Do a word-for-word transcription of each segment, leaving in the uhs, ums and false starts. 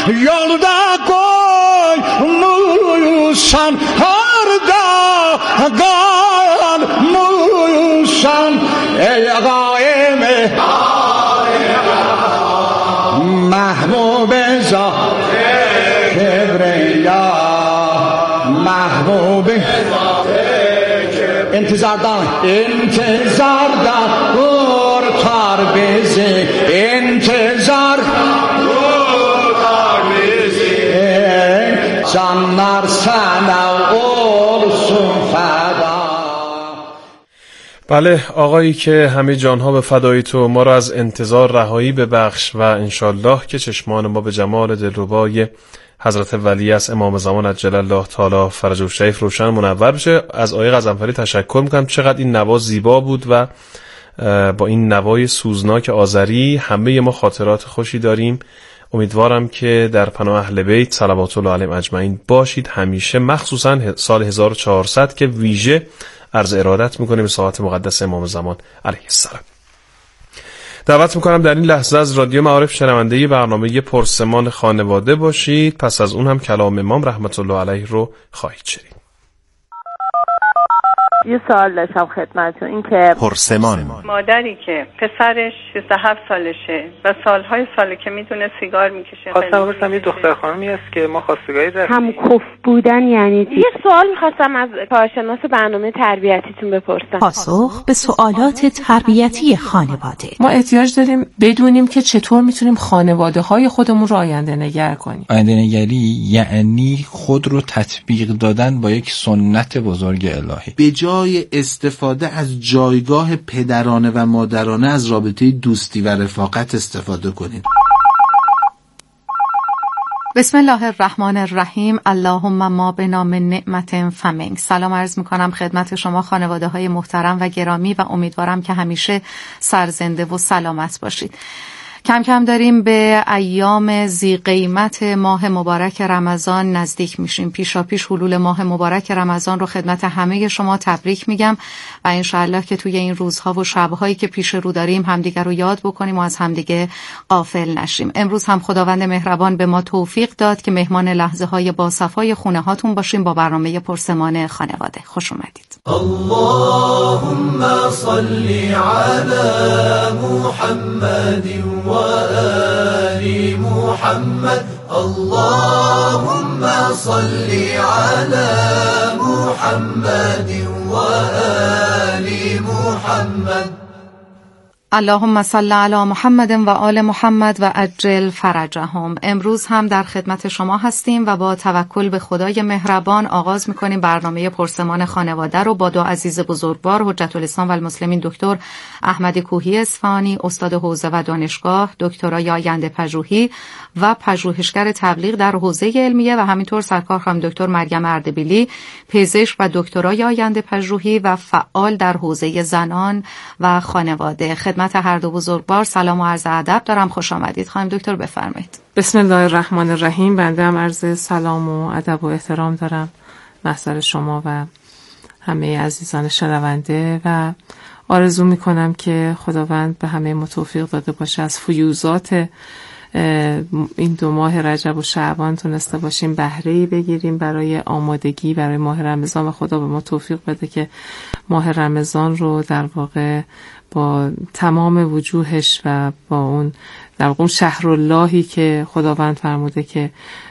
yolda koymuşsan harda kalmışsan ey gaime محبوب ذات کبریا محبوب انتظاردان انتظاردان kurtar bizi intizar kurtar bizi canlar sana olsun feda. بله آقایی که همه جانها به فدای تو، ما را از انتظار رهایی ببخش و انشالله که چشمان ما به جمال دلربای حضرت ولی است امام زمان عجل الله تعالی فرجه الشریف روشن منور بشه. از آقای غضنفری تشکر میکنم، چقدر این نوا زیبا بود و با این نوای سوزناک آذری همه ما خاطرات خوشی داریم. امیدوارم که در پناه اهل بیت صلوات الله علیهم اجمعین باشید همیشه، مخصوصا سال هزار و چهارصد که ویژه عرض ارادت میکنیم به ساعت مقدس امام زمان علیه السلام. دعوت میکنم در این لحظه از رادیو معارف شنونده برنامه پرسمان خانواده باشید. پس از اون هم کلام امام رحمت الله علیه رو خواهید شنید. یه سوال داشتم خدمتتون، این که پرسمان مادری که پسرش شصت و هفت سالشه و سالهای ساله که میتونه سیگار میکشه، خواستم بپرسم یه دختر خانمی هست که ما خواستگاری داریم. هم کف بودن یعنی چی؟ یه سوال میخواستم از کارشناس برنامه تربیتیتون بپرسم. پاسخ به سوالات تربیتی خانواده. ما احتیاج داریم بدونیم که چطور میتونیم خانواده های خودمون رو آینده نگر کنیم. آینده نگری یعنی خود رو تطبیق دادن با یک سنت بزرگ الهی. به جای استفاده از جایگاه پدرانه و مادرانه از رابطه دوستی و رفاقت استفاده کنید. بسم الله الرحمن الرحیم. اللهم ما بنا من نعمت فمنک. سلام عرض میکنم خدمت شما خانواده های محترم و گرامی و امیدوارم که همیشه سرزنده و سلامت باشید. کم کم داریم به ایام ذی قیمت ماه مبارک رمضان نزدیک میشیم. پیشا پیش حلول ماه مبارک رمضان رو خدمت همه شما تبریک میگم و انشاءالله که توی این روزها و شبهایی که پیش رو داریم همدیگر رو یاد بکنیم و از همدیگه غافل نشیم. امروز هم خداوند مهربان به ما توفیق داد که مهمان لحظه های با صفای خونه هاتون باشیم با برنامه پرسمان خانواده. خوش اومدید. اللهم صل علی محمد و آل محمد. اللهم صل علی محمد و آل محمد. اللهم صل علی محمد و آل محمد و عجل فرجهم. امروز هم در خدمت شما هستیم و با توکل به خدای مهربان آغاز میکنیم برنامه پرسمان خانواده رو با دو عزیز بزرگوار حجت الاسلام و المسلمین دکتر احمد کوهی اصفهانی استاد حوزه و دانشگاه، دکترای آینده پژوهی و پژوهشگر تبلیغ در حوزه علمیه و همینطور سرکار خانم دکتر مریم اردبیلی پزشک و دکترای آینده پژوهی و فعال در حوزه زنان و خانواده. خدمت هر دو بزرگوار سلام و عرض ادب دارم. خوش آمدید. خانم دکتر بفرمایید. بسم الله الرحمن الرحیم. بنده هم عرض سلام و ادب و احترام دارم محضر شما و همه عزیزان شنونده و آرزو میکنم که خداوند به همه ما توفیق داده باشه از فیوزات این دو ماه رجب و شعبان تونسته باشیم بهره‌ای بگیریم برای آمادگی برای ماه رمضان و خدا به ما توفیق بده که ماه رمضان رو در واقع با تمام وجوهش و با اون در واقع شهر اللهی که خداوند فرموده که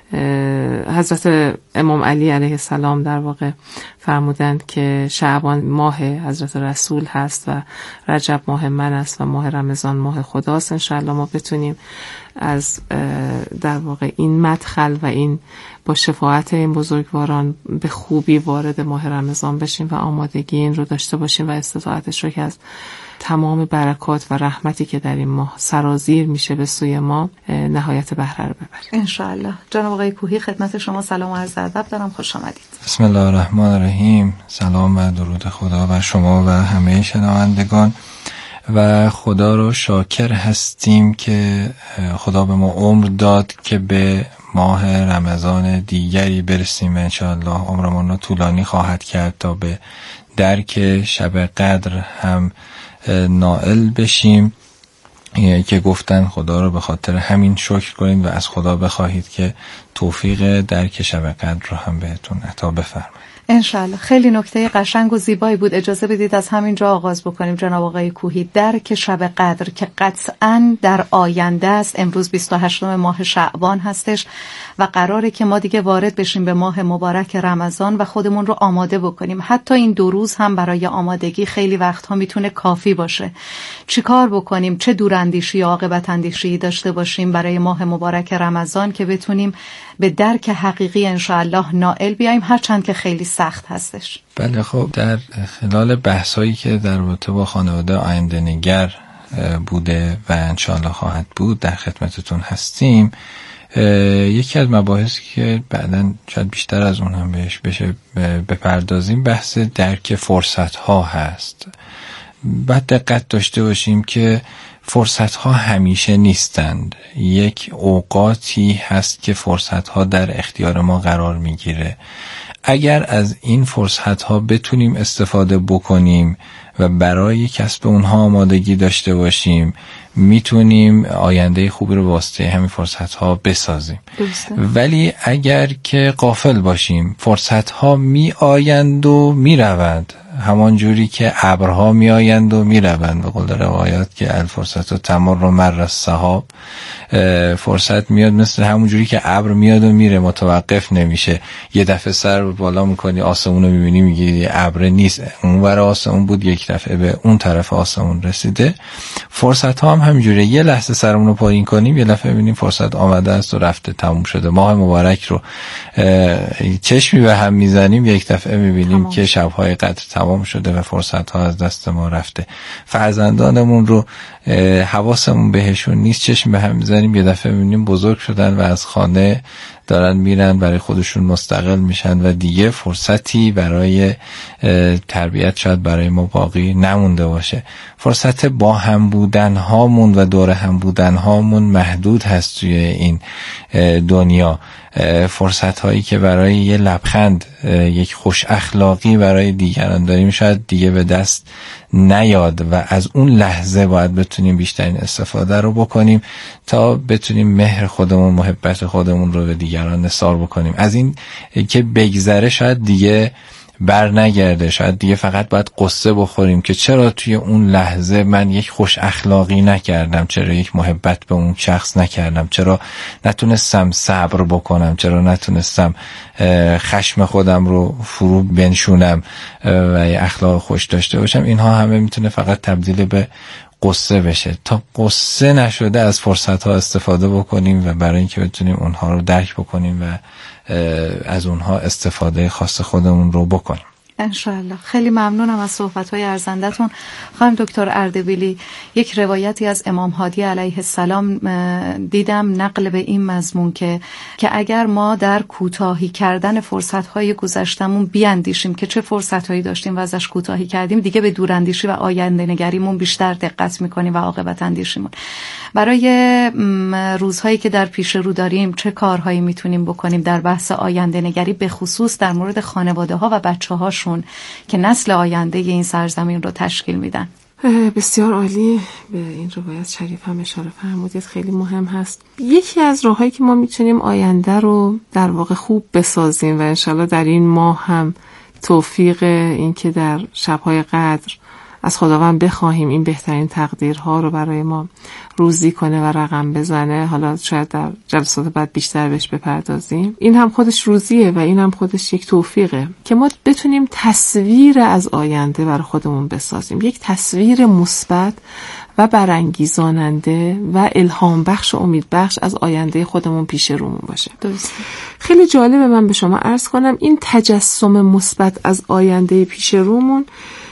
حضرت امام علی علیه السلام در واقع فرمودند که شعبان ماه حضرت رسول هست و رجب ماه من است و ماه رمضان ماه خداست. انشاءالله ما بتونیم از در واقع این مدخل و این با شفاعت این بزرگواران به خوبی وارد ماه رمضان بشیم و آمادگی این رو داشته باشیم و استطاعتش رو که از تمام برکات و رحمتی که در این ماه سرازیر میشه به سوی ما نهایت بهره رو ببریم انشاءالله. جناب آقای کوهی خدمت شما سلام و عرض ادب دارم. خوش آمدید. بسم الله الرحمن الرحیم. سلام و درود خدا بر شما و همه شنوندگان و خدا رو شاکر هستیم که خدا به ما عمر داد که به ماه رمضان دیگری برسیم. انشاءالله عمرمون رو طولانی خواهد کرد تا به درک شب قدر هم نائل بشیم که گفتن خدا رو به خاطر همین شکر کنید و از خدا بخواهید که توفیق درک شب قدر رو هم بهتون عطا بفرمایید. انشالله. خیلی نکته قشنگ و زیبایی بود. اجازه بدید از همینجا آغاز بکنیم جناب آقای کوهی. درک شب قدر که قطعاً در آینده است. امروز بیست و هشتم ماه شعبان هستش و قراره که ما دیگه وارد بشیم به ماه مبارک رمضان و خودمون رو آماده بکنیم. حتی این دو روز هم برای آمادگی خیلی وقتها میتونه کافی باشه. چیکار بکنیم؟ چه دوراندیشی یا عاقبت اندیشی داشته باشیم برای ماه مبارک رمضان که بتونیم به درک حقیقی انشاءالله نائل بیاییم، هرچند که خیلی سخت هستش. بله، خب در خلال بحثایی که در رابطه با خانواده آینده نگر بوده و انشاءالله خواهد بود در خدمتتون هستیم. یکی از مباحثی که بعداً شاید بیشتر از اون هم بهش بشه بپردازیم بحث درک فرصت ها هست. باید دقت داشته باشیم که فرصت ها همیشه نیستند. یک اوقاتی هست که فرصت ها در اختیار ما قرار میگیره. اگر از این فرصت ها بتونیم استفاده بکنیم و برای کسب اونها آمادگی داشته باشیم، میتونیم آینده خوبی رو واسطه همین فرصت ها بسازیم. درسته. ولی اگر که غافل باشیم، فرصت ها می آیند و می روند، همان جوری که ابرها می آیند و می روند. به قول روایات که الفرصت و تمر و مر السحاب، فرصت میاد مثل همون جوری که ابر میاد و میره، متوقف نمیشه. یه دفعه سر بالا میکنی آسمون رو میبینی میگی ابر نیست، اون ور آسمون بود، یک دفعه به اون طرف آسمون رسیده. فرصت ها هم همینجوره، یه لحظه سرمون رو پایین کنیم یه دفعه میبینیم فرصت آمده است و رفته، تموم شده. ماه مبارک رو چشمی به هم میزنیم یک دفعه میبینیم که شب‌های قدر تمام شده و فرصت ها از دست ما رفته. فرزندانمون رو حواسمون بهشون نیست، چشم به هم میزنیم یه دفعه میبینیم بزرگ شدن و از خانه دارن میرن، برای خودشون مستقل میشن و دیگه فرصتی برای تربیت شاید برای ما باقی نمونده باشه. فرصت با هم بودن هامون و دور هم بودن هامون محدود هست توی این دنیا. فرصت هایی که برای یه لبخند، یک خوش اخلاقی برای دیگران داریم شاید دیگه به دست نیاد و از اون لحظه باید بتونیم بیشترین استفاده رو بکنیم تا بتونیم مهر خودمون، محبت خودمون رو به دیگران نثار بکنیم. از این که بگذره شاید دیگه بر نگرده، شاید دیگه فقط باید قصه بخوریم که چرا توی اون لحظه من یک خوش اخلاقی نکردم، چرا یک محبت به اون شخص نکردم، چرا نتونستم صبر بکنم، چرا نتونستم خشم خودم رو فرو بنشونم و یه اخلاق خوش داشته باشم. اینها همه میتونه فقط تبدیل به قصه بشه. تا قصه نشده از فرصت ها استفاده بکنیم و برای اینکه بتونیم اونها رو درک بکنیم و از اونها استفاده خاص خودمون رو بکنیم. انشاءالله. خیلی ممنونم از صحبت‌های ارزندتون. خانم دکتر اردبیلی، یک روایتی از امام هادی علیه السلام دیدم نقل به این مضمون که که اگر ما در کوتاهی کردن فرصت‌های گذشتمون بیاندیشیم که چه فرصت‌هایی داشتیم و ازش کوتاهی کردیم، دیگه به دوراندیشی و آینده نگریمون بیشتر دقت می‌کنیم و عاقبت اندیشیمون. برای روزهایی که در پیش رو داریم چه کارهایی میتونیم بکنیم در بحث آینده نگری، به خصوص در مورد خانواده‌ها و بچه‌هاشون که نسل آینده این سرزمین رو تشکیل میدن؟ بسیار عالی. به این روایت شریف هم اشاره فرمودید، خیلی مهم هست. یکی از راهایی که ما میتونیم آینده رو در واقع خوب بسازیم و انشالله در این ماه هم توفیق این که در شب‌های قدر از خداوند بخواهیم این بهترین تقدیرها رو برای ما روزی کنه و رقم بزنه. حالا شاید در جلسات بعد بیشتر بهش بپردازیم. این هم خودش روزیه و این هم خودش یک توفیقه که ما بتونیم تصویر از آینده برای خودمون بسازیم، یک تصویر مثبت و برانگیزاننده و الهام بخش و امید بخش از آینده خودمون پیش رومون باشه. درست. خیلی جالبه من به شما عرض کنم این تجسم مثبت از آینده پیش رومون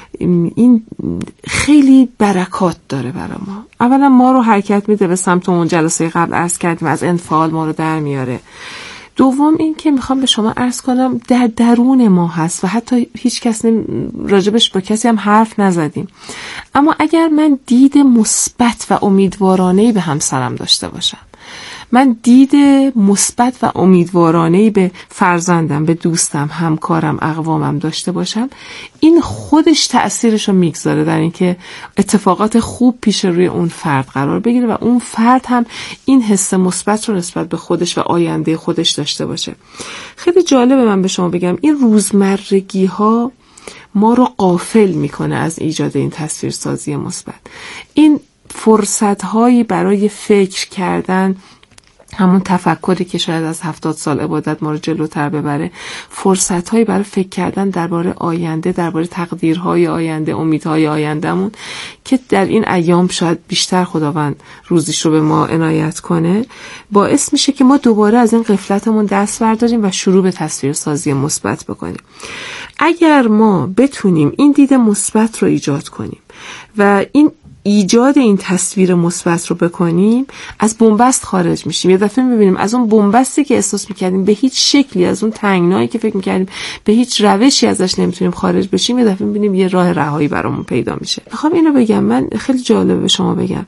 این خیلی برکات داره برای ما. اولا ما رو حرکت میده به سمت اون جلسه قبل عرض کردیم از انفعال ما رو در میاره. دوم این که میخوام به شما عرض کنم در درون ما هست و حتی هیچ کس راجبش با کسی هم حرف نزدیم، اما اگر من دید مثبت و امیدوارانه‌ای به همسرم داشته باشم، من دید مثبت و امیدوارانه‌ای به فرزندم، به دوستم، همکارم، اقوامم داشته باشم، این خودش تأثیرش رو میگذاره در اینکه اتفاقات خوب پیش روی اون فرد قرار بگیره و اون فرد هم این حس مثبت رو نسبت به خودش و آینده خودش داشته باشه. خیلی جالبه من به شما بگم این روزمرگی ها ما رو غافل میکنه از ایجاد این تصویرسازی مثبت. این فرصت هایی برای فکر کردن، همون تفکری که شاید از هفتاد سال عبادت ما رو جلوتر ببره، فرصت هایی برای فکر کردن درباره آینده، درباره تقدیرهای آینده، امیدهای آیندهمون که در این ایام شاید بیشتر خداوند روزیش رو به ما عنایت کنه، باعث میشه که ما دوباره از این غفلتمون دست برداریم و شروع به تصویرسازی مثبت بکنیم. اگر ما بتونیم این دید مثبت رو ایجاد کنیم و این ایجاد این تصویر مثبت رو بکنیم، از بنبست خارج میشیم. یه دفعه میبینیم از اون بنبستی که احساس میکردیم به هیچ شکلی، از اون تنگنایی که فکر میکردیم به هیچ روشی ازش نمیتونیم خارج بشیم، یه دفعه میبینیم یه راه رهایی برامون پیدا میشه. میخوام اینو بگم، من خیلی جالبه به شما بگم،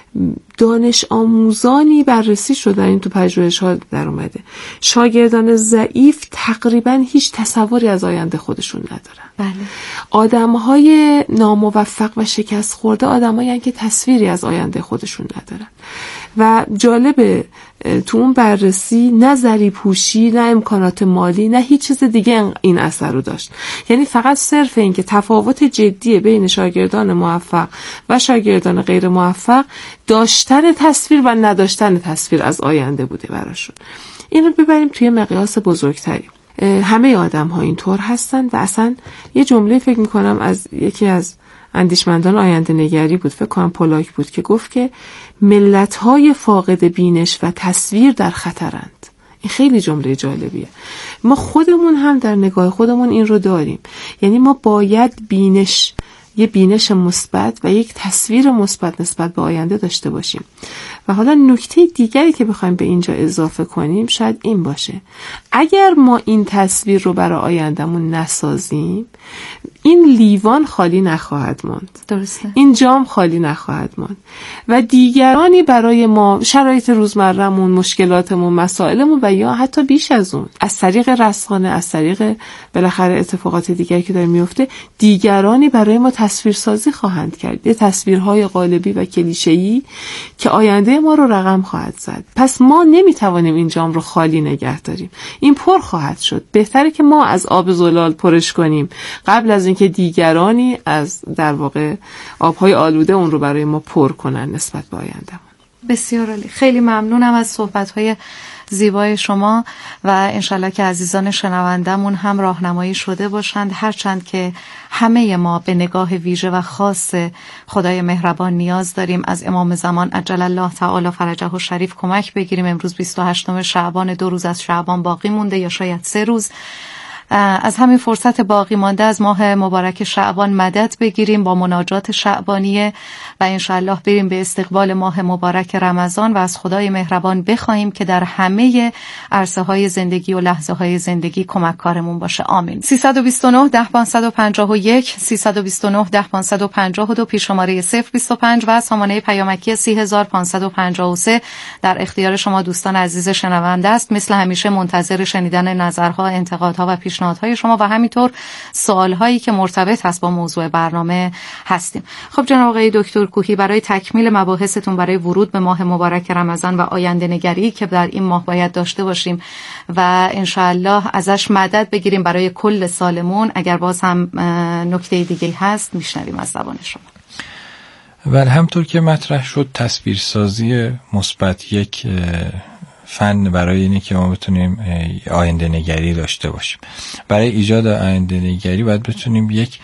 دانش آموزانی بررسی شدن، این تو پژوهش‌ها در اومده، شاگردان ضعیف تقریبا هیچ تصوری از آینده خودشون ندارن. بله. آدم‌های ناموفق و شکست خورده آدمایی هستن که تصویری از آینده خودشون ندارن. و جالبه تو اون بررسی نه ذریع‌پوشی، نه امکانات مالی، نه هیچ چیز دیگه این اثر رو داشت. یعنی فقط صرف این که تفاوت جدی بین شاگردان موفق و شاگردان غیر موفق داشتن تصویر و نداشتن تصویر از آینده بوده براشون. این رو ببریم توی مقیاس بزرگتری. همه آدم ها اینطور هستن و اصلا یه جمله فکر میکنم از یکی از اندیشمندان آینده نگری بود، فکر کنم پولاک بود، که گفت که ملت های فاقد بینش و تصویر در خطرند. این خیلی جمله جالبیه. ما خودمون هم در نگاه خودمون این رو داریم. یعنی ما باید بینش، یه بینش مثبت و یک تصویر مثبت نسبت به آینده داشته باشیم. و حالا نکته دیگری که بخوایم به اینجا اضافه کنیم شاید این باشه: اگر ما این تصویر رو برای آیندهمون نسازیم، این لیوان خالی نخواهد ماند. درسته. این جام خالی نخواهد ماند و دیگرانی برای ما شرایط روزمرهمون، مشکلاتمون، مسائلمون و یا حتی بیش از اون از طریق رسانه، از طریق بالاخره اتفاقات دیگری که داره میفته، دیگرانی برای ما تصویرسازی خواهند کرد. یه تصویرهای قالبی و کلیشه‌ای که آینده ما رو رقم خواهد زد. پس ما نمیتوانیم این جام رو خالی نگه داریم. این پر خواهد شد. بهتره که ما از آب زلال پرش کنیم قبل از اینکه دیگرانی از در واقع آبهای آلوده اون رو برای ما پر کنن نسبت به آیندهمون. بسیار عالی. خیلی ممنونم از صحبت‌های زیبای شما و انشالله که عزیزان شنوندمون هم راهنمایی شده باشند، هرچند که همه ما به نگاه ویژه و خاص خدای مهربان نیاز داریم. از امام زمان عجل الله تعالی فرجه الشریف کمک بگیریم. امروز بیست و هشتم شعبان، دو روز از شعبان باقی مونده یا شاید سه روز. از همین فرصت باقی مانده از ماه مبارک شعبان مدد بگیریم با مناجات شعبانیه و انشاءالله بریم به استقبال ماه مبارک رمضان و از خدای مهربان بخواهیم که در همه عرصه های زندگی و لحظه های زندگی کمک کارمون باشه. آمین. سیصد و بیست و نه ده پانصد و پنجاه و یک سیصد و بیست و نه ده پانصد و پنجاه و دو پیش شماره صفر بیست و پنج و سامانه پیامکی سی هزار پانصد و پنجاه و سه در اختیار شما دوستان عزیز شنونده است. مثل همیشه منتظر شنیدن نظرها، انتقادها و پیشنهادهای شما و همینطور سوالهایی که مرتبط هست با موضوع برنامه هستیم. خب جناب آقای دکتر کوهی، برای تکمیل مباحثتون برای ورود به ماه مبارک رمضان و آینده نگری که در این ماه باید داشته باشیم و انشاءالله ازش مدد بگیریم برای کل سالمون، اگر باز هم نکته دیگه هست میشنویم از زبان شما. بله، همطور که مطرح شد، تصویرسازی مثبت یک فن برای اینه که ما بتونیم آینده نگری داشته باشیم. برای ایجاد آینده نگری باید بتونیم یک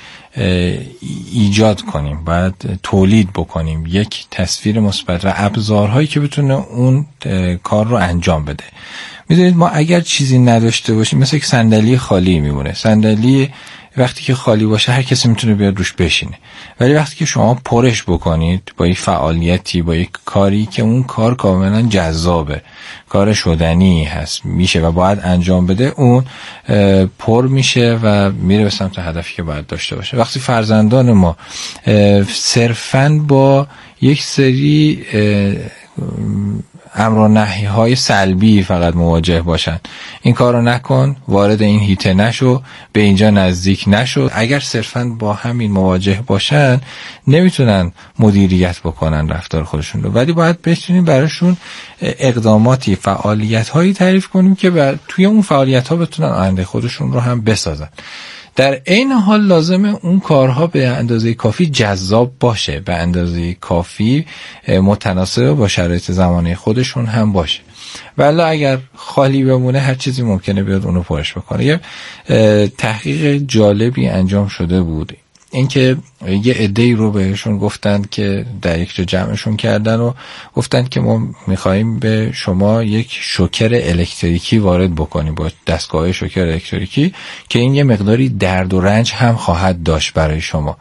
ایجاد کنیم، باید تولید بکنیم یک تصویر مثبت و ابزارهایی که بتونه اون کار رو انجام بده. میدونید ما اگر چیزی نداشته باشیم مثل یک صندلی خالی میمونه. صندلی وقتی که خالی باشه هر کسی میتونه بیاد روش بشینه، ولی وقتی که شما پرش بکنید با یک فعالیتی، با یک کاری که اون کار کاملا جذابه، کار شدنی هست، میشه و باید انجام بده، اون پر میشه و میره به سمت هدفی که باید داشته باشه. وقتی فرزندان ما صرفاً با یک سری امر و نهی های سلبی فقط مواجه باشن. این کار رو نکن، وارد این هیته نشو، به اینجا نزدیک نشو. اگر صرفاً با همین مواجه باشن نمیتونن مدیریت بکنن رفتار خودشون رو، ولی باید بتونیم براشون اقداماتی، فعالیت هایی تعریف کنیم که بر توی اون فعالیت ها بتونن آینده خودشون رو هم بسازن. در این حال لازمه اون کارها به اندازه کافی جذاب باشه، به اندازه کافی متناسب با شرایط زمانه خودشون هم باشه. ولی اگر خالی بمونه هر چیزی ممکنه بیاد اونو پرش بکنه. یه تحقیق جالبی انجام شده بود، اینکه یه عده‌ای رو بهشون گفتن که در یک جا جمعشون کردن و گفتن که ما میخواییم به شما یک شوکر الکتریکی وارد بکنیم با دستگاه شوکر الکتریکی که این یه مقداری درد و رنج هم خواهد داشت برای شما.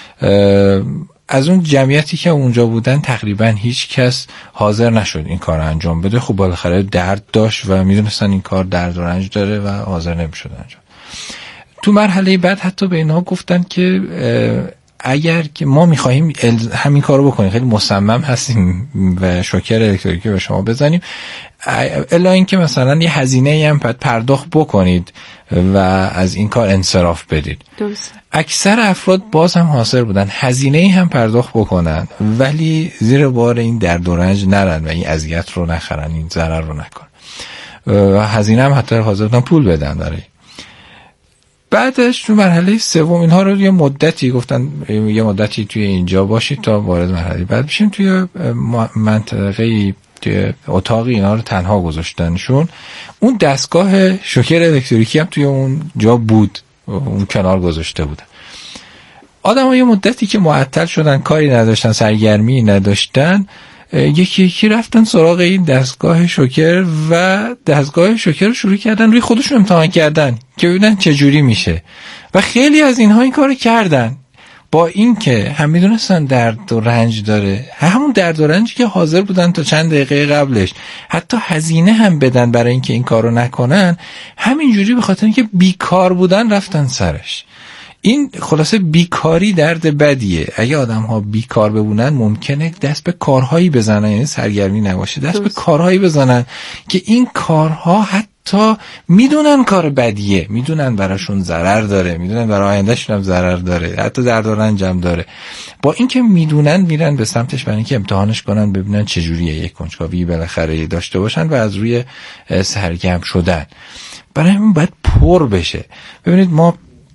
از اون جمعیتی که اونجا بودن تقریبا هیچ کس حاضر نشد این کار انجام بده. خب بالاخره درد داشت و میدونستن این کار درد و رنج داره و حاضر نمیشد انجام. تو مرحله بعد حتی به اینها گفتن که اگر که ما میخواهیم همین کار رو بکنیم، خیلی مصمم هستیم و شوکر الکتریکی به شما بزنیم، الا اینکه مثلا یه هزینه هم پرداخت بکنید و از این کار انصراف بدید. درست. اکثر افراد باز هم حاضر بودن هزینه هم پرداخت بکنن ولی زیر بار این درد و رنج نرن و این اذیت رو نخرن، این ضرر رو نکنن و هزینه هم حتی حاضر بودن پول بدن برای. بعدش تو مرحله سوم اینها رو یه مدتی گفتن یه مدتی توی اینجا باشید تا وارد مرحله بعد بشیم. توی منطقه توی اتاقی اینا رو تنها گذاشتنشون. اون دستگاه شوکر الکتریکی هم توی اون جا بود، اون کنار گذاشته بودن. آدم ها یه مدتی که معطل شدن، کاری نداشتن، سرگرمی نداشتن، یکی یکی رفتن سراغ این دستگاه شوکر و دستگاه شوکر رو شروع کردن روی خودشون امتحان کردن که ببینن چه جوری میشه و خیلی از اینها این کارو کردن، با این که هم میدونستن درد و رنج داره، همون درد و رنجی که حاضر بودن تا چند دقیقه قبلش حتی هزینه هم بدن برای اینکه این کارو نکنن، همینجوری به خاطر اینکه بیکار بودن رفتن سرش. این خلاصه بیکاری درد بدیه. اگه آدم ها بیکار بمونن ممکنه دست به کارهایی بزنن، یعنی سرگرمی نباشه، دست به کارهایی بزنن که این کارها حتی میدونن کار بدیه، میدونن براشون ضرر داره، میدونن برای آیندهشون هم ضرر داره، حتی درد و رنج هم داره. با اینکه میدونن میرن به سمتش برای اینکه امتحانش کنن ببینن چجوریه، یک کنجکاوی بالاخره داشته باشن و از روی سرگرم شدن. برای همین باید پر بشه. ببینید ما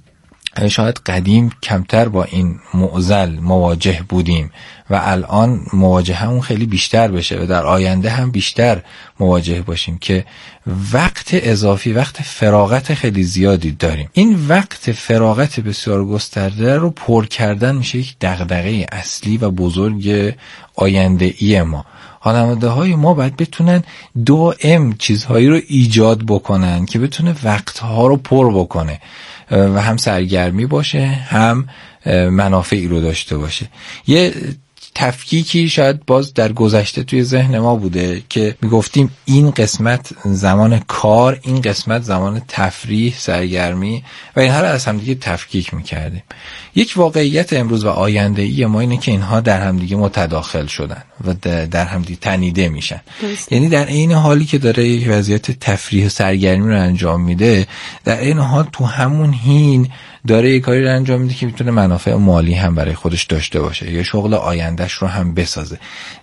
شاید قدیم کمتر با این معضل مواجه بودیم و الان مواجهه اون خیلی بیشتر بشه و در آینده هم بیشتر مواجه باشیم که وقت اضافی، وقت فراغت خیلی زیادی داریم. این وقت فراغت بسیار گسترده رو پر کردن میشه یک دغدغه اصلی و بزرگ آینده ای ما. خانواده های ما باید بتونن دائم چیزهایی رو ایجاد بکنن که بتونه وقتها رو پر بکنه و هم سرگرمی باشه هم منافعی رو داشته باشه. یه تفکیکی شاید باز در گذشته توی ذهن ما بوده که میگفتیم این قسمت زمان کار، این قسمت زمان تفریح، سرگرمی و اینها رو از هم دیگه تفکیک میکردیم. یک واقعیت امروز و آینده ای ما اینه که اینها در هم دیگه متداخل شدن و در هم دیگه تنیده میشن. یعنی در این حالی که داره یک وضعیت تفریح و سرگرمی رو انجام میده، در این حال تو همون حین داره یک کاری رو انجام میده که میتونه منافع مالی هم برای خودش داشته باشه یا شغل آیندهش رو هم بسازه.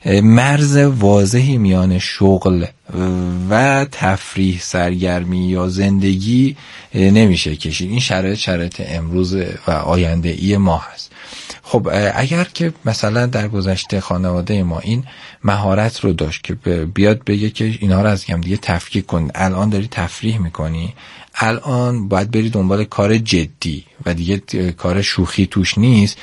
مرز واضحی میان شغل و تفریح، سرگرمی یا زندگی نمیشه کشید. این شرایط شرایط امروز و آینده ای ما هست. خب اگر که مثلا در گذشته خانواده ما این مهارت رو داشت که بیاد بگه که اینا رو از هم دیگه تفکیک کن، الان داری تفریح میکنی، الان باید بری دنبال کار جدی و دیگه کار شوخی توش نیست،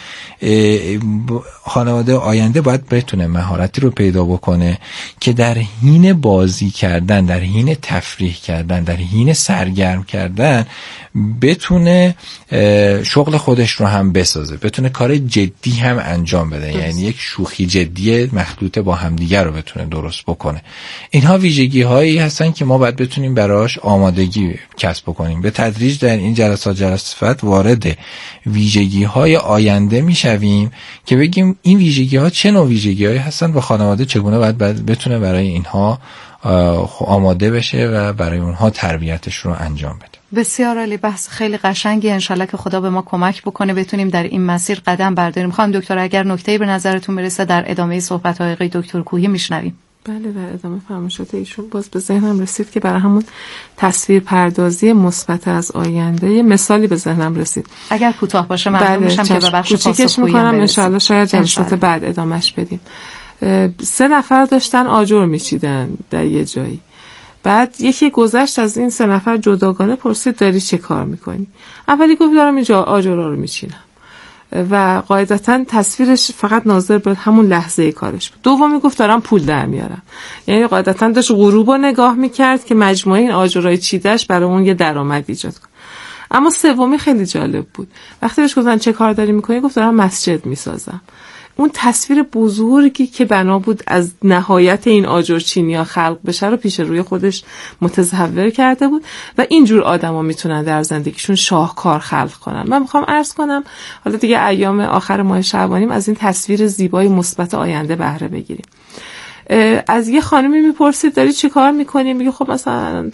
خانواده آینده باید بتونه مهارتی رو پیدا بکنه که در حین بازی کردن، در حین تفریح کردن، در حین سرگرم کردن بتونه شغل خودش رو هم بسازه، بتونه کار جدی هم انجام بده. بس. یعنی یک شوخی جدی مخلوط با همدیگر رو بتونه درست بکنه. اینها ویژگی هایی هستن که ما باید بتونیم براش آمادگی کسب بکنیم. به تدریج در این جلسات جلسات وارد وارد ویژگی های آینده میشویم که بگیم این ویژگی ها چه نوع ویژگی هایی هستن و خانواده چگونه باید بتونه برای اینها آماده بشه و برای اونها تربیتش رو انجام بده. بسیار عالی، بحث خیلی قشنگی، انشالله که خدا به ما کمک بکنه بتونیم در این مسیر قدم برداریم. خانم دکتر اگر نکته‌ای به نظرتون برسه در ادامه صحبت‌های آقای دکتر کوهی میشنویم. بله، در ادامه فرمایشات ایشون باز به ذهنم رسید که برای همون تصویر پردازی مثبت از آینده یه مثالی به ذهنم رسید. اگر کوتاه باشه ممنون میشم که به بخش پاسخگویی می‌کنم. انشالله شاید جلسات بعد ادامهش بدیم. سه نفر داشتن آجر میچیدن در یه جایی. بعد یکی گذشت از این سه نفر جداگانه پرسید داری چه کار میکنی؟ اولی گفت دارم اینجا آجرها رو میچینم و قاعدتا تصویرش فقط ناظر به همون لحظه کارش بود. دومی گفت دارم پول در میارم، یعنی قاعدتا داشت غروب رو نگاه میکرد که مجموعه این آجرهای چیدش برای اون یه درآمد ایجاد کنه. اما سومی خیلی جالب بود. وقتی بهش گفتن چه کار داری میکنی گفت دارم مسجد میسازم. اون تصویر بزرگی که بنا بود از نهایت این آجرچینی‌ها خلق بشه رو پیش روی خودش متصور کرده بود و اینجور آدما میتونن در زندگیشون شاهکار خلق کنن. من میخوام عرض کنم حالا دیگه ایام آخر ماه شعبانیم از این تصویر زیبای مثبت آینده بهره بگیریم. از یه خانمی میپرسید داری چی کار میکنی؟ میگه خب مثلا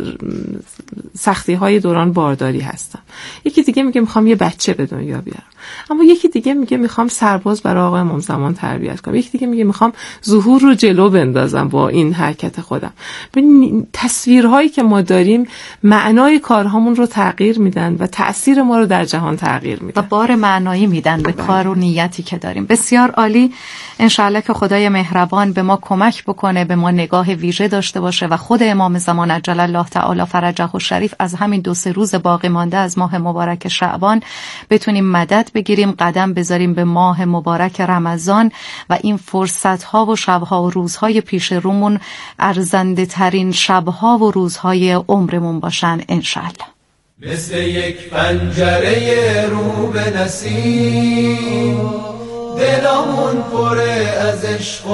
سختی های دوران بارداری هستم. یکی دیگه میگه میخوام یه بچه به دنیا بیارم. اما یکی دیگه میگه میخوام سرباز برای آقای امام زمان تربیت کنم. یکی دیگه میگه میخوام ظهور رو جلو بندازم با این حرکت خودم. ببین تصویرهایی که ما داریم معنای کارهامون رو تغییر میدن و تأثیر ما رو در جهان تغییر میدن و بار معنایی میدن به کار و نیتی که داریم. بسیار عالی. انشاءالله که خدای مهربان به ما کمک بکنه، به ما نگاه ویژه داشته باشه و خود امام زمان عجل الله تعالی فرجه الشریف از همین دو سه روز باقی مانده از ماه مبارک شعبان بتونیم مدد بگیریم، قدم بذاریم به ماه مبارک رمضان و این فرصت ها و شبها و روزهای پیش رومون ارزنده ترین شبها و روزهای عمرمون باشن انشاءالله. مثل یک پنجره رو به نسیم دلمون پره از عشق و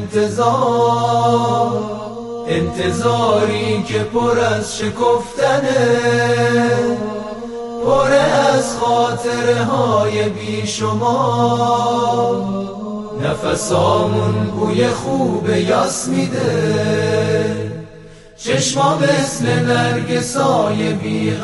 انتظار، انتظاری که پر از شکفتنه، پر از خاطره های بی شما. نفسامون بوی خوب یاس میده، چشما مثل نرگسای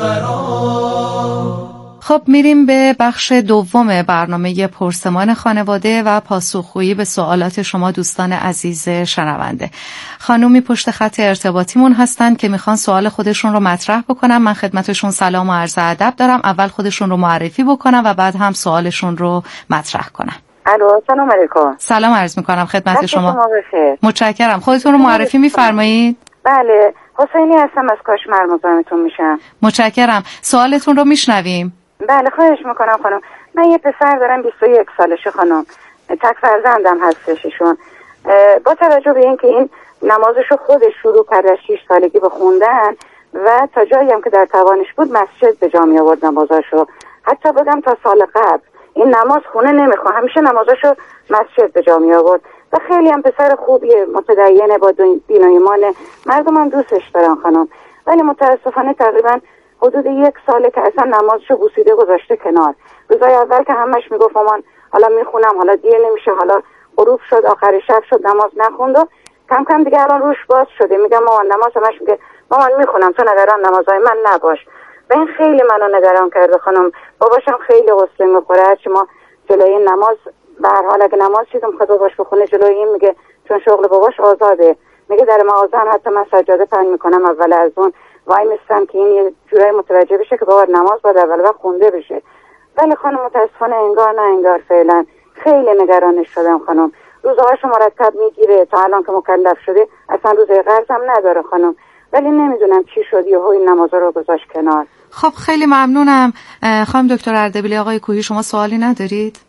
بیقرار. خب میریم به بخش دوم برنامه پرسمان خانواده و پاسخگویی به سوالات شما دوستان عزیز شنونده. خانومی پشت خط ارتباطیمون هستن که میخوان سوال خودشون رو مطرح بکنم. من خدمتشون سلام و عرض ادب دارم. اول خودشون رو معرفی بکنم و بعد هم سوالشون رو مطرح کنم. الو، سلام علیکم. سلام عرض میکنم خدمت شما. شما متشکرم. خودتون رو معرفی میفرمایید؟ بله، حسینی هستم از کاشمر، مزاحمتون میشم. متشکرم. سوالتون رو میشنویم. بله خواهش میکنم خانم. من یه پسر دارم بیست و یک سالشه خانم، تک فرزندم هستش ایشون. با توجه به اینکه این نمازشو خودش شروع کرده از شش سالگی به خوندن و تا جایی هم که در توانش بود مسجد به جا می آورد نمازاشو، حتی بگم تا سال قبل این نماز خونه نمیخواد، همیشه نمازاشو مسجد به جا می آورد و خیلی هم پسر خوبیه، متدینه، با دین و ایمانه، مردم هم دوستش دارن خانم. ولی متاسفانه تقریبا حدود یک ساله که اصلا نمازشو بوسیده گذاشته کنار. روزای اول که همش میگفت مامان حالا میخونم، حالا دیر نمیشه، حالا غروب شد، آخر شب شد، نماز نخوند و کم کم دیگه الان روش باز شده. میگم مامان نماز، همش میگه مامان میخونم، تو نگران نمازهای من نباش. و این خیلی منو نگران کرده خانم. باباشم خیلی غصه میخوره هرچی ما جلوی نماز، به هر حال اگه نماز چیزم میخواد باباش بخونه جلوی این میگه چون شغل باباش آزاده، میگه در مغازه هم حتی من سجاده پهن میکنم اول از اون وای میستم که این یه جورایی متوجه بشه که بابا نماز باید اول وقت خونده بشه. ولی خانم متاسفانه انگار نه انگار فعلا خیلی نگرانش شدم خانم. روزهاشو مرتب میگیره، تا الان که مکلف شده اصلا روزه قرض هم نداره خانم، ولی نمیدونم چی شد یهو این نمازا رو گذاشت کنار. خب خیلی ممنونم خانم دکتر اردبیلی. آقای کوهی شما سوالی ندارید؟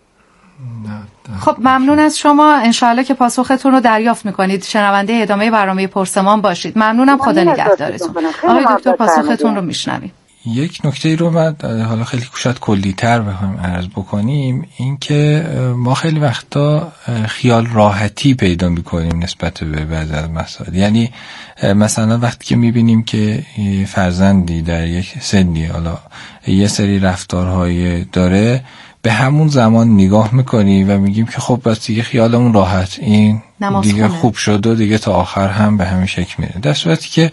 نه. خب ممنون از شما، انشاءالله که پاسختون رو دریافت میکنید. شنونده ادامه برنامه پرسمان باشید. ممنونم، خدا نگهدارتون. آقای دکتر پاسختون رو میشنویم. یک نکته ای رو من حالا خیلی شاید کلی‌تر بخوایم عرض بکنیم، این که ما خیلی وقتا خیال راحتی پیدا می‌کنیم نسبت به بعضی از مسائل. یعنی مثلا وقتی که می‌بینیم که فرزندی در یک سنی حالا یه سری رفتارهای داره، به همون زمان نگاه می‌کنیم و میگیم که خب بس دیگه خیالمون راحت، این دیگه خوب شد و دیگه تا آخر هم به همین شکل میره. در صورتی که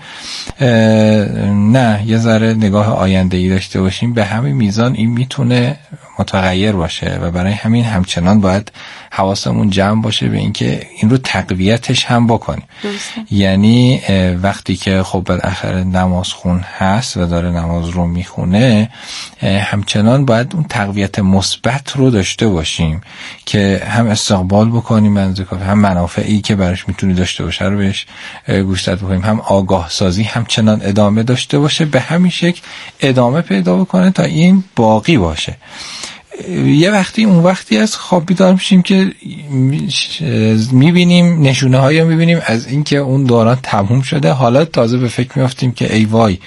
نه، یه ذره نگاه آینده‌ای داشته باشیم، به همین میزان این میتونه متغیر باشه و برای همین همچنان باید حواسمون جمع باشه به اینکه این رو تقویتش هم بکنیم. یعنی وقتی که خب بالاخره نمازخون هست و داره نماز رو میخونه، همچنان باید اون تقویت مثبت رو داشته باشیم که هم استقبال بکنیم منظور هم منافعی که براش میتونی داشته باشه رو بهش گوشزد بکنیم، هم آگاه سازی همچنان ادامه داشته باشه، به همین شکل ادامه پیدا بکنه تا این باقی باشه. یه وقتی اون وقتی از خواب بیدار میشیم که میبینیم نشونه هایی رو میبینیم از اینکه اون دوران تموم شده، حالا تازه به فکر میافتیم که ای وای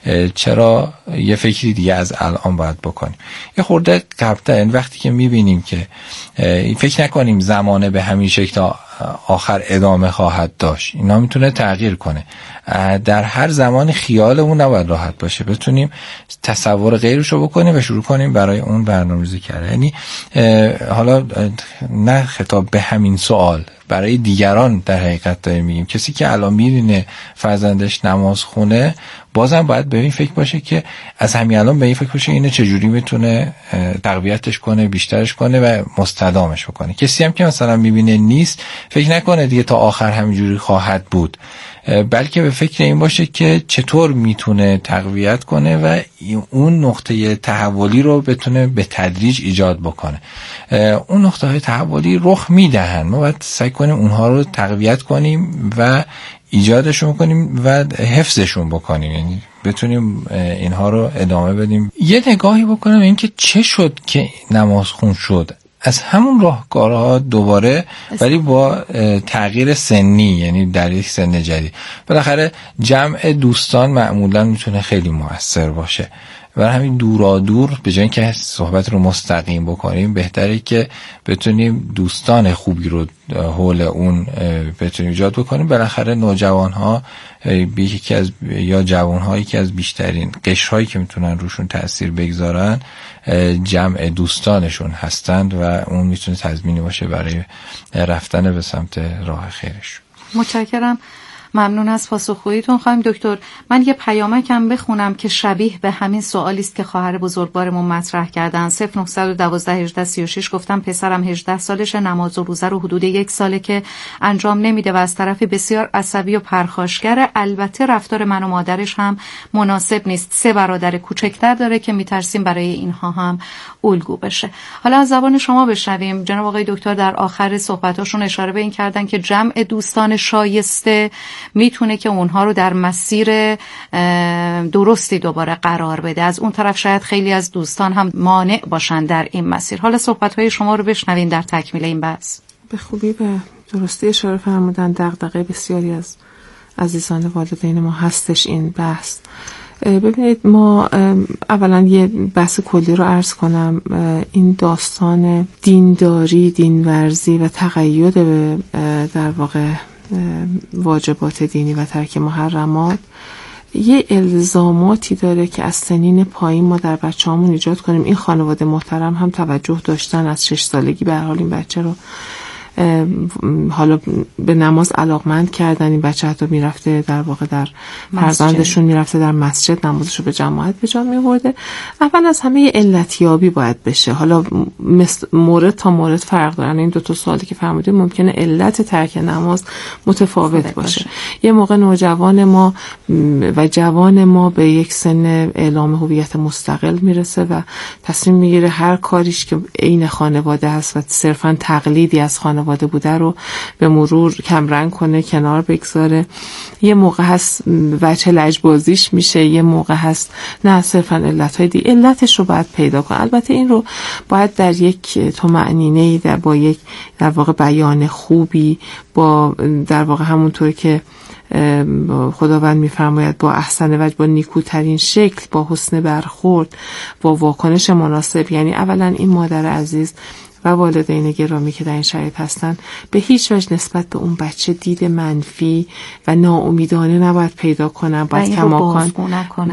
چرا یه فکری دیگه از الان باید بکنیم. یه خورده قبل‌تر این وقتی که میبینیم که فکر نکنیم زمانه به همین شکل آخر ادامه خواهد داشت، اینا میتونه تغییر کنه. در هر زمان خیالمون نباید راحت باشه، بتونیم تصور غیرش رو بکنیم و شروع کنیم برای اون برنامه‌ریزی کردن. یعنی حالا نه خطاب به همین سوال، برای دیگران در حقیقت داریم میگیم. کسی که الان می‌بینه فرزندش نماز خونه، بازم باید به این فکر باشه که از همین الان به این فکر باشه اینو چجوری میتونه تقویتش کنه، بیشترش کنه و مستدامش بکنه. کسی هم که مثلا می‌بینه نیست، فکر نکنه دیگه تا آخر همینجوری خواهد بود، بلکه به فکر این باشه که چطور میتونه تقویت کنه و اون نقطه تحولی رو بتونه به تدریج ایجاد بکنه. اون نقطه های تحولی رخ میدهن، ما باید سعی کنیم اونها رو تقویت کنیم و ایجادشون کنیم و حفظشون بکنیم، یعنی بتونیم اینها رو ادامه بدیم. یه نگاهی بکنیم این که چه شد که نماز خون شد، از همون راهکارها دوباره ولی با تغییر سنی، یعنی در یک سن جدید. بالاخره جمع دوستان معمولا میتونه خیلی مؤثر باشه، برای همین دورا دور به جای اینکه صحبت رو مستقیم بکنیم، بهتره که بتونیم دوستان خوبی رو حول اون بتونیم ایجاد بکنیم. بالاخره نوجوان ها یکی از یا جوان هایی که از بیشترین قشرهایی که میتونن روشون تأثیر بگذارن جمع دوستانشون هستند و اون میتونه تضمینی باشه برای رفتن به سمت راه خیرش. متشکرم، ممنون از پاسخگوییتون. خانم دکتر، من یه پیامکم بخونم که شبیه به همین سوالی است که خواهر بزرگوارمون مطرح کردن. صفر نه یک دو هجده سی و شش گفتم پسرم هجده سالشه، نماز و روزه رو حدود یک ساله که انجام نمیده و از طرفی بسیار عصبی و پرخاشگره. البته رفتار من و مادرش هم مناسب نیست. سه برادر کوچکتر داره که میترسیم برای اینها هم الگو بشه. حالا از زبان شما بشنویم. جناب آقای دکتر در آخر صحبتاشون اشاره به این کردن که جمع دوستان شایسته میتونه که اونها رو در مسیر درستی دوباره قرار بده. از اون طرف شاید خیلی از دوستان هم مانع باشن در این مسیر. حالا صحبت‌های شما رو بشنوین در تکمیل این بحث. به خوبی به درستی اشاره فرمودن. دغدغه بسیاری از عزیزان والدین ما هستش این بحث. ببینید، ما اولا یه بحث کلی رو عرض کنم. این داستان دینداری، دینورزی و تقید به در واقع واجبات دینی و ترک محرمات یه الزاماتی داره که از سنین پایین ما در بچه‌هامون ایجاد کنیم. این خانواده محترم هم توجه داشتن، از شش سالگی به هر حال این بچه رو حالا به نماز علاقمند کردن. این بچه حتی میرفته در واقع در فرزندشون میرفته در مسجد نمازشو به جماعت به جا میورده. اول از همه علتیابی باید بشه. حالا مورد تا مورد فرق دارن. این دو تا سوالی که فرمودید ممکنه علت ترک نماز متفاوت باشه. باشه. یه موقع نوجوان ما و جوان ما به یک سن اعلام هویت مستقل میرسه و تصمیم میگیره هر کاریش که عین خانواده هست و صرفا تقلیدی از خانواده خانواده بوده رو به مرور کمرنگ کنه، کنار بگذاره. یه موقع هست وجه لجبازیش میشه، یه موقع هست نه صرفا علتهای دیگه، علتش رو باید پیدا کنه. البته این رو باید در یک طمأنینه‌ای، در با یک در واقع بیان خوبی، با در واقع همونطور که خداوند میفرماید با احسن وجه، با نیکوترین شکل، با حسن برخورد، با واکنش مناسب. یعنی اولا این مادر عزیز و والدین گرامی که در این شرایط هستن به هیچ وجه نسبت به اون بچه دید منفی و ناامیدانه نباید پیدا کنن، باید کماکان